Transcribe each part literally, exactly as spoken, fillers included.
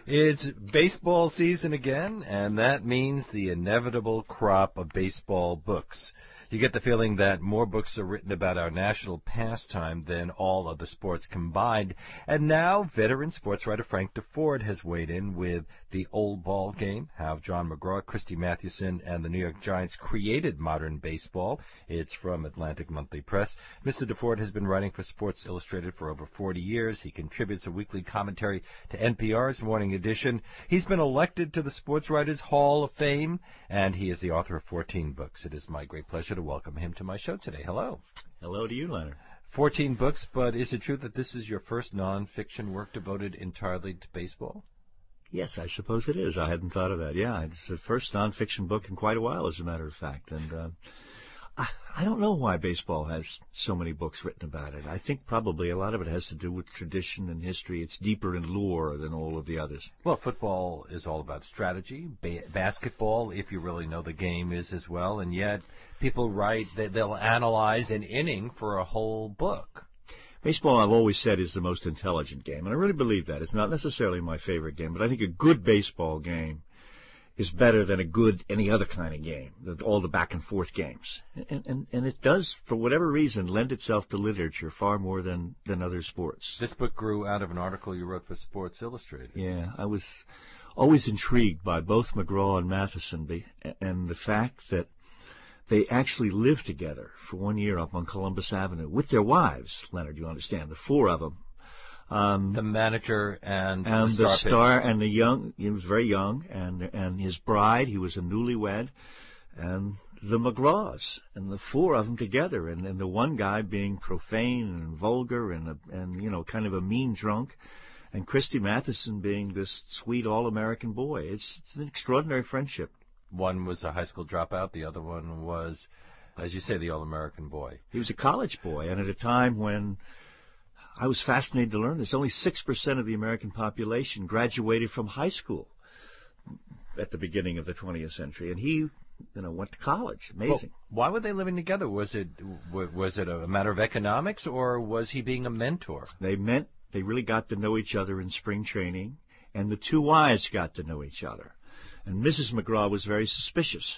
It's baseball season again, and that means the inevitable crop of baseball books. You get the feeling that more books are written about our national pastime than all other sports combined. And now, veteran sports writer Frank Deford has weighed in with The Old Ball Game, how John McGraw, Christy Mathewson, and the New York Giants created modern baseball. It's from Atlantic Monthly Press. Mister Deford has been writing for Sports Illustrated for over forty years. He contributes a weekly commentary to N P R's Morning Edition. He's been elected to the Sports Writers Hall of Fame, and he is the author of fourteen books. It is my great pleasure to welcome him to my show today. Hello. Hello to you, Leonard. fourteen books, but is it true that this is your first nonfiction work devoted entirely to baseball? Yes, I suppose it is. I hadn't thought of that. Yeah, it's the first nonfiction book in quite a while, as a matter of fact. And uh, I, I don't know why baseball has so many books written about it. I think probably a lot of it has to do with tradition and history. It's deeper in lore than all of the others. Well, football is all about strategy. Ba- basketball, if you really know the game, is as well. And yet people write that they'll analyze an inning for a whole book. Baseball, I've always said, is the most intelligent game, and I really believe that. It's not necessarily my favorite game, but I think a good baseball game is better than a good any other kind of game, all the back-and-forth games. And, and, and it does, for whatever reason, lend itself to literature far more than, than other sports. This book grew out of an article you wrote for Sports Illustrated. Yeah, I was always intrigued by both McGraw and Matheson, and the fact that they actually lived together for one year up on Columbus Avenue with their wives, Leonard, you understand, the four of them. Um, the manager and, and the star, the star and the young, he was very young, and and his bride, he was a newlywed, and the McGraws, and the four of them together, and, and the one guy being profane and vulgar and, a, and you know, kind of a mean drunk, and Christy Mathewson being this sweet all-American boy. It's, it's an extraordinary friendship. One was a high school dropout. The other one was, as you say, the all-American boy. He was a college boy, and at a time when I was fascinated to learn this, only six percent of the American population graduated from high school at the beginning of the twentieth century, and he, you know, went to college. Amazing. Well, why were they living together? Was it was it a matter of economics, or was he being a mentor? They meant they really got to know each other in spring training, and the two wives got to know each other. And Missus McGraw was very suspicious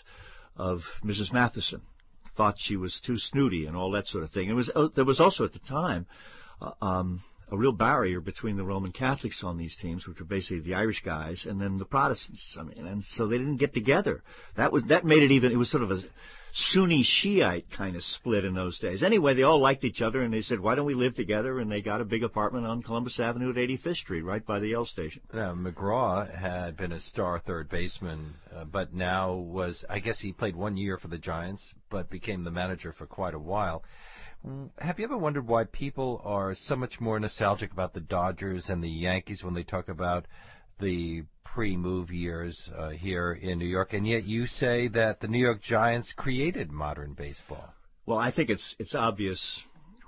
of Missus Matheson, thought she was too snooty and all that sort of thing. It was uh, there was also at the time uh, um, a real barrier between the Roman Catholics on these teams, which were basically the Irish guys, and then the Protestants. I mean, and so they didn't get together. That was that made it even. It was sort of a Sunni Shiite kind of split in those days. Anyway, they all liked each other, and they said, why don't we live together? And they got a big apartment on Columbus Avenue at eighty-fifth Street, right by the L station. Now, McGraw had been a star third baseman, uh, but now was, I guess he played one year for the Giants, but became the manager for quite a while. Have you ever wondered why people are so much more nostalgic about the Dodgers and the Yankees when they talk about the pre-move years uh, here in New York, and yet you say that the New York Giants created modern baseball? Well, I think it's it's obvious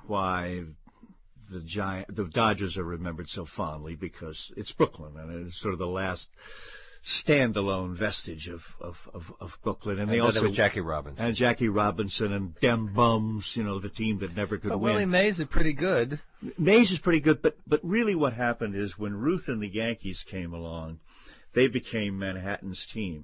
why the Giant, the Dodgers are remembered so fondly, because it's Brooklyn, and it's sort of the last standalone vestige of, of, of, of Brooklyn. And, and they also was Jackie Robinson. And Jackie Robinson and Dem Bums, you know, the team that never could but win. Willie Mays is pretty good. Mays is pretty good, but but really what happened is when Ruth and the Yankees came along, they became Manhattan's team.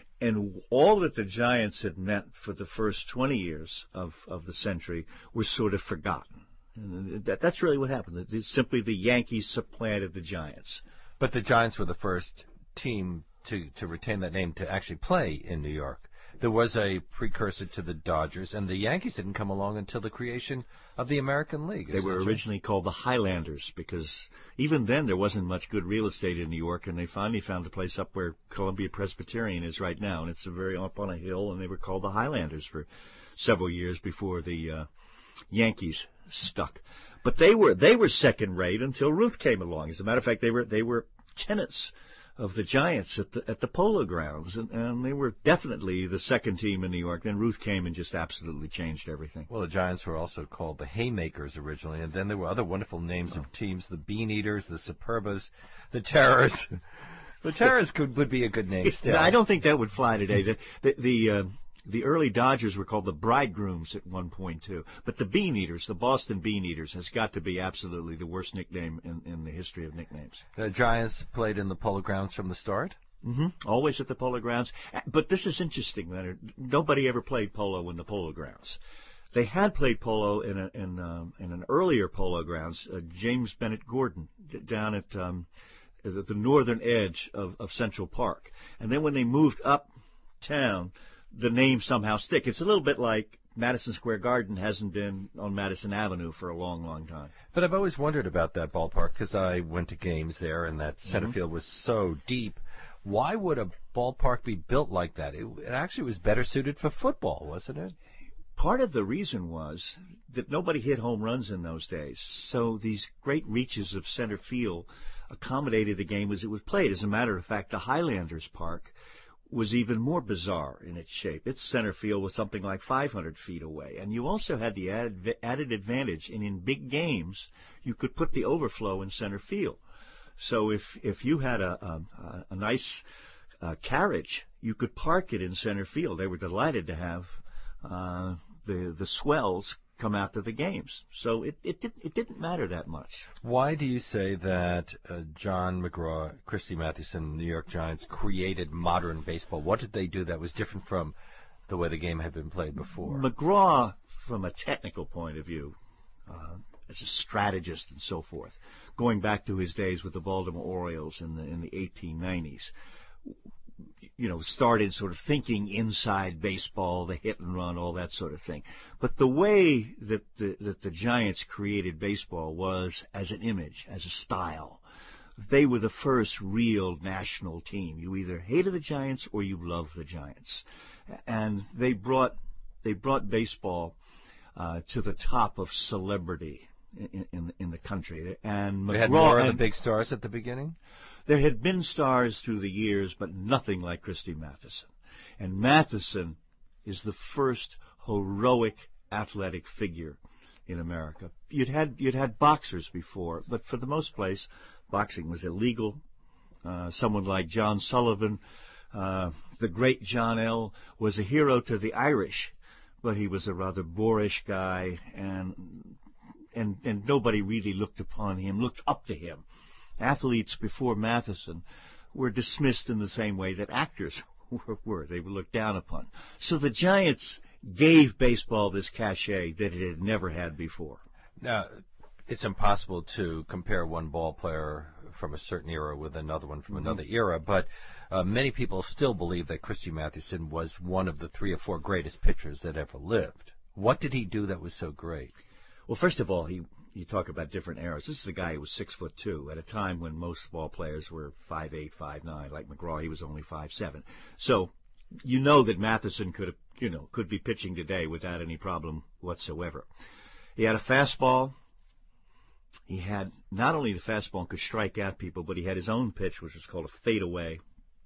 And all that the Giants had meant for the first twenty years of, of the century was sort of forgotten. And that, that's really what happened. It's simply the Yankees supplanted the Giants. But the Giants were the first team to, to retain that name to actually play in New York. There was a precursor to the Dodgers, and the Yankees didn't come along until the creation of the American League. They were originally called the Highlanders, because even then there wasn't much good real estate in New York, and they finally found a place up where Columbia Presbyterian is right now, and it's a very up on a hill, and they were called the Highlanders for several years before the uh, Yankees stuck. But they were they were second rate until Ruth came along. As a matter of fact, they were they were tenants of the Giants at the at the Polo Grounds, and, and they were definitely the second team in New York. Then Ruth came and just absolutely changed everything. Well, the Giants were also called the Haymakers originally, and then there were other wonderful names oh. of teams: the Bean Eaters, the Superbas, the Terrors. The Terrors could would be a good name still. I don't think that would fly today. The the the, uh, The early Dodgers were called the Bridegrooms at one point, too. But the Bean Eaters, the Boston Bean Eaters, has got to be absolutely the worst nickname in, in the history of nicknames. The Giants played in the Polo Grounds from the start? Mm-hmm. Always at the Polo Grounds. But this is interesting, Leonard. Nobody ever played polo in the Polo Grounds. They had played polo in a, in, um, in an earlier Polo Grounds, uh, James Bennett Gordon, d- down at um, the, the northern edge of, of Central Park. And then when they moved uptown, the name somehow stick. It's a little bit like Madison Square Garden hasn't been on Madison Avenue for a long, long time. But I've always wondered about that ballpark because I went to games there, and that center Mm-hmm. field was so deep. Why would a ballpark be built like that? It, it actually was better suited for football, wasn't it? Part of the reason was that nobody hit home runs in those days. So these great reaches of center field accommodated the game as it was played. As a matter of fact, the Highlanders Park was even more bizarre in its shape. Its center field was something like five hundred feet away. And you also had the added, added advantage, and in big games, you could put the overflow in center field. So if, if you had a, a, a nice uh, carriage, you could park it in center field. They were delighted to have uh, the the swells come out to the games. So it, it, did, it didn't matter that much. Why do you say that uh, John McGraw, Christy Mathewson, New York Giants created modern baseball? What did they do that was different from the way the game had been played before? McGraw, from a technical point of view, uh, as a strategist and so forth, going back to his days with the Baltimore Orioles in the in the eighteen nineties, you know, started sort of thinking inside baseball, the hit and run, all that sort of thing. But the way that the, that the Giants created baseball was as an image, as a style. They were the first real national team. You either hated the Giants or you loved the Giants. And they brought, they brought baseball uh, to the top of celebrity in, in, in the country. And McGraw, They had more of the and, big stars at the beginning? There had been stars through the years, but nothing like Christy Mathewson. And Mathewson is the first heroic athletic figure in America. You'd had you'd had boxers before, but for the most place, boxing was illegal. Uh, someone like John Sullivan, uh, the great John L., was a hero to the Irish, but he was a rather boorish guy, and and and nobody really looked upon him, looked up to him. Athletes before Mathewson were dismissed in the same way that actors were. They were looked down upon. So the Giants gave baseball this cachet that it had never had before. Now, it's impossible to compare one ball player from a certain era with another one from mm-hmm. another era, but uh, many people still believe that Christy Mathewson was one of the three or four greatest pitchers that ever lived. What did he do that was so great? Well, first of all, he you talk about different eras. This is a guy who was six foot two at a time when most ball players were five eight, five nine. Like McGraw, he was only five seven. So you know that Mathewson could have, you know, could be pitching today without any problem whatsoever. He had a fastball. He had not only the fastball and could strike out people, but he had his own pitch, which was called a fadeaway.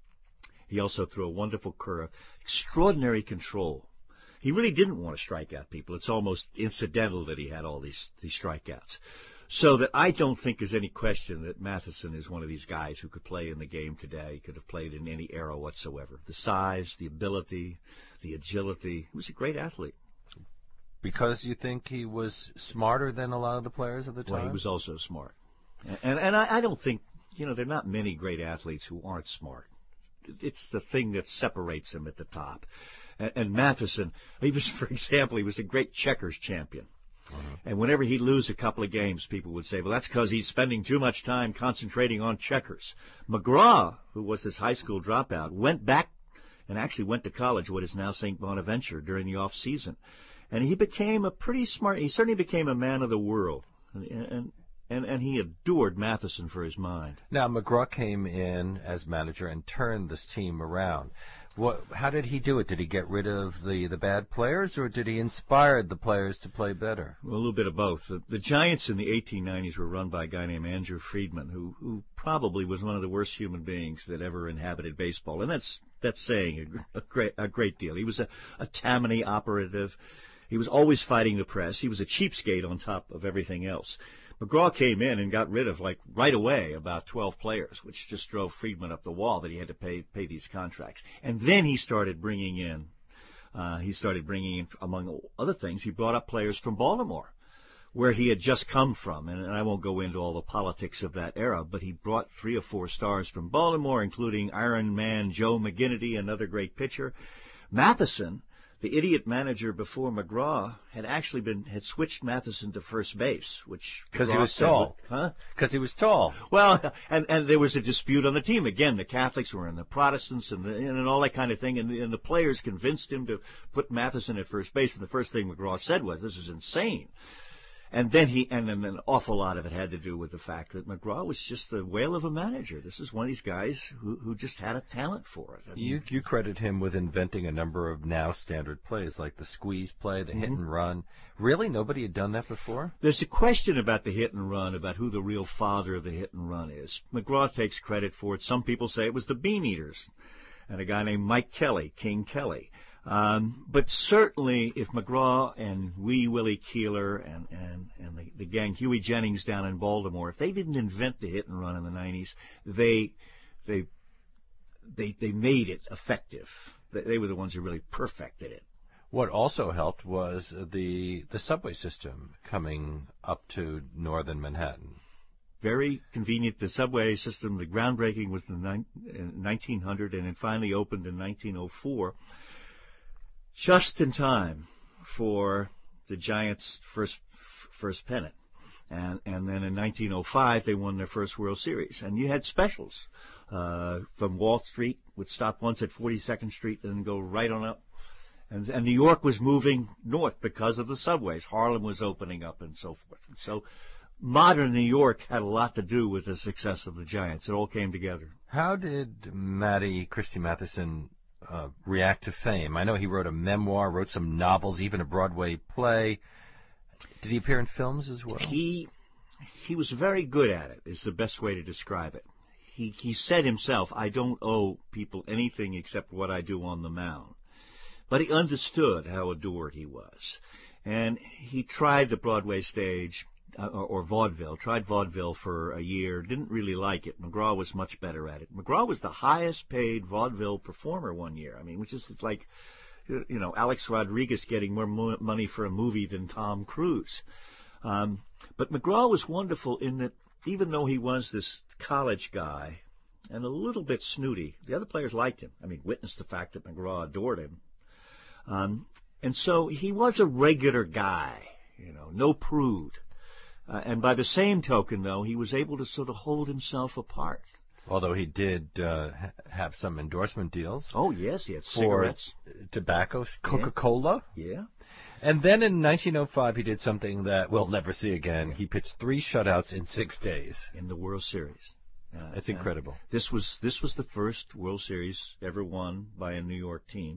He also threw a wonderful curve, extraordinary control. He really didn't want to strike out people. It's almost incidental that he had all these these strikeouts. So that I don't think there's any question that Mathewson is one of these guys who could play in the game today, could have played in any era whatsoever. The size, the ability, the agility. He was a great athlete. Because you think he was smarter than a lot of the players of the time? Well, he was also smart. And, and I, I don't think, you know, there are not many great athletes who aren't smart. It's the thing that separates them at the top. And, and Mathewson, he was, for example, he was a great checkers champion. Uh-huh. And whenever he'd lose a couple of games, people would say, well, that's because he's spending too much time concentrating on checkers. McGraw, who was this high school dropout, went back and actually went to college, what is now Saint Bonaventure, during the off season. And he became a pretty smart, he certainly became a man of the world. And, and, and, and he adored Mathewson for his mind. Now, McGraw came in as manager and turned this team around. What, how did he do it? Did he get rid of the, the bad players, or did he inspire the players to play better? Well, a little bit of both. The, the Giants in the eighteen nineties were run by a guy named Andrew Friedman, who, who probably was one of the worst human beings that ever inhabited baseball. And that's that's saying a, a, great, a great deal. He was a, a Tammany operative. He was always fighting the press. He was a cheapskate on top of everything else. McGraw came in and got rid of, like, right away about twelve players, which just drove Friedman up the wall that he had to pay pay these contracts. And then he started bringing in Uh, he started bringing in, among other things, he brought up players from Baltimore, where he had just come from. And, and I won't go into all the politics of that era, but he brought three or four stars from Baltimore, including Iron Man Joe McGinnity, another great pitcher. Matheson, the idiot manager before McGraw, had actually been had switched Matheson to first base, which because he McGraw was said, tall. huh? Because he was tall. Well, and and there was a dispute on the team. Again, the Catholics were in the Protestants and the, and all that kind of thing, and, and the players convinced him to put Matheson at first base. And the first thing McGraw said was, "This is insane." And then he, and then an awful lot of it had to do with the fact that McGraw was just a whale of a manager. This is one of these guys who, who just had a talent for it. I mean, You you credit him with inventing a number of now standard plays, like the squeeze play, the mm-hmm. hit and run. Really, nobody had done that before? There's a question about the hit and run, about who the real father of the hit and run is. McGraw takes credit for it. Some people say it was the Bean Eaters and a guy named Mike Kelly, King Kelly. Um, but certainly, if McGraw and Wee Willie Keeler and, and, and the, the gang, Huey Jennings down in Baltimore, if they didn't invent the hit and run in the nineties, they they they they made it effective. They, they were the ones who really perfected it. What also helped was the the subway system coming up to northern Manhattan. Very convenient. The subway system, the groundbreaking was in nineteen hundred, and it finally opened in nineteen oh four. Just in time for the Giants' first first pennant. And and then in nineteen oh five, they won their first World Series. And you had specials uh, from Wall Street, would stop once at forty-second Street and then go right on up. And, and New York was moving north because of the subways. Harlem was opening up and so forth. And so modern New York had a lot to do with the success of the Giants. It all came together. How did Matty Christy Matheson Uh, react to fame? I know he wrote a memoir, wrote some novels, even a Broadway play. Did he appear in films as well? He he was very good at it, is the best way to describe it. He he said himself, "I don't owe people anything except what I do on the mound." But he understood how adored he was. And he tried the Broadway stage, uh, or, or vaudeville, tried vaudeville for a year, didn't really like it. McGraw was much better at it. McGraw was the highest paid vaudeville performer one year. I mean, which is like, you know, Alex Rodriguez getting more mo- money for a movie than Tom Cruise. Um, but McGraw was wonderful in that even though he was this college guy and a little bit snooty, the other players liked him. I mean, witness the fact that McGraw adored him. Um, and so he was a regular guy, you know, no prude. Uh, and by the same token, though, he was able to sort of hold himself apart. Although he did uh, ha- have some endorsement deals. Oh, yes, he had for cigarettes. Tobacco, Coca-Cola. Yeah. And then in nineteen oh five, he did something that we'll never see again. He pitched three shutouts in six days. In the World Series. Uh, That's incredible. Uh, this was this was the first World Series ever won by a New York team.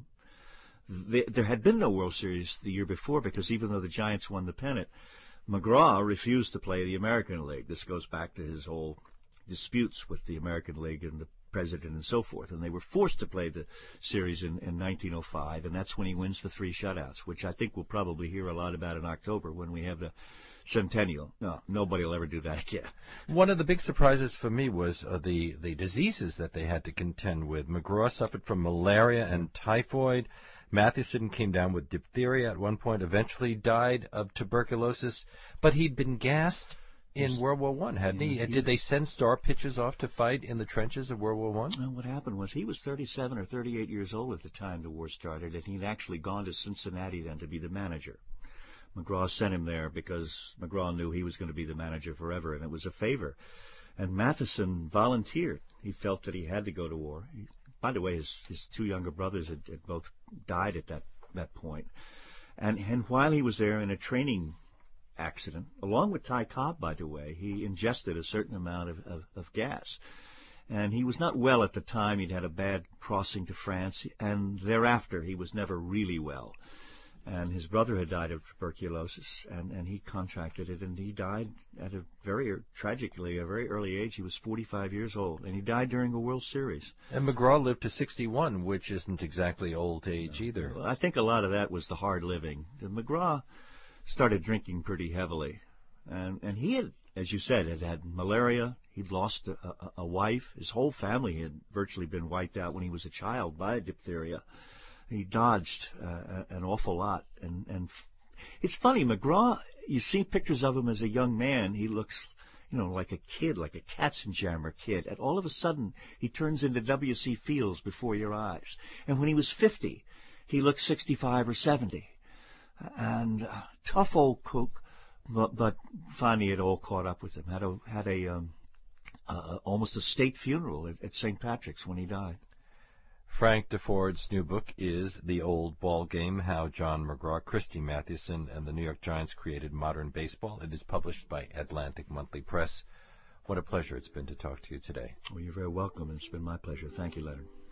The, there had been no World Series the year before because even though the Giants won the pennant, McGraw refused to play the American League. This goes back to his whole disputes with the American League and the president and so forth. And they were forced to play the series in, in nineteen oh five, and that's when he wins the three shutouts, which I think we'll probably hear a lot about in October when we have the centennial. No, nobody will ever do that again. One of the big surprises for me was uh, the, the diseases that they had to contend with. McGraw suffered from malaria and typhoid. Matheson came down with diphtheria at one point, eventually died of tuberculosis, but he'd been gassed in yes. World War One, hadn't he? Yes. Did they send star pitchers off to fight in the trenches of World War One? Well, what happened was he was thirty-seven or thirty-eight years old at the time the war started, and he'd actually gone to Cincinnati then to be the manager. McGraw sent him there because McGraw knew he was going to be the manager forever, and it was a favor. And Matheson volunteered. He felt that he had to go to war. He, By the way, his, his two younger brothers had, had both died at that, that point. And, and while he was there in a training accident, along with Ty Cobb, by the way, he ingested a certain amount of, of, of gas. And he was not well at the time. He'd had a bad crossing to France, and thereafter he was never really well. And his brother had died of tuberculosis, and, and he contracted it, and he died at a very, tragically, a very early age. He was forty-five years old, and he died during a World Series. And McGraw lived to sixty-one, which isn't exactly old age either. Well, I think a lot of that was the hard living. McGraw started drinking pretty heavily, and, and he had, as you said, had had malaria. He'd lost a, a, a wife. His whole family had virtually been wiped out when he was a child by diphtheria. he dodged uh, an awful lot. And, and f- it's funny, McGraw, you see pictures of him as a young man, he looks, you know, like a kid, like a Katzenjammer kid. And all of a sudden, he turns into W C. Fields before your eyes. And when he was fifty, he looked sixty-five or seventy. And uh, tough old cook, but, but finally it all caught up with him. Had a, had a, um, uh, almost a state funeral at, at Saint Patrick's when he died. Frank Deford's new book is The Old Ball Game, How John McGraw, Christy Mathewson, and the New York Giants Created Modern Baseball. It is published by Atlantic Monthly Press. What a pleasure it's been to talk to you today. Well, you're very welcome, and it's been my pleasure. Thank you, Leonard.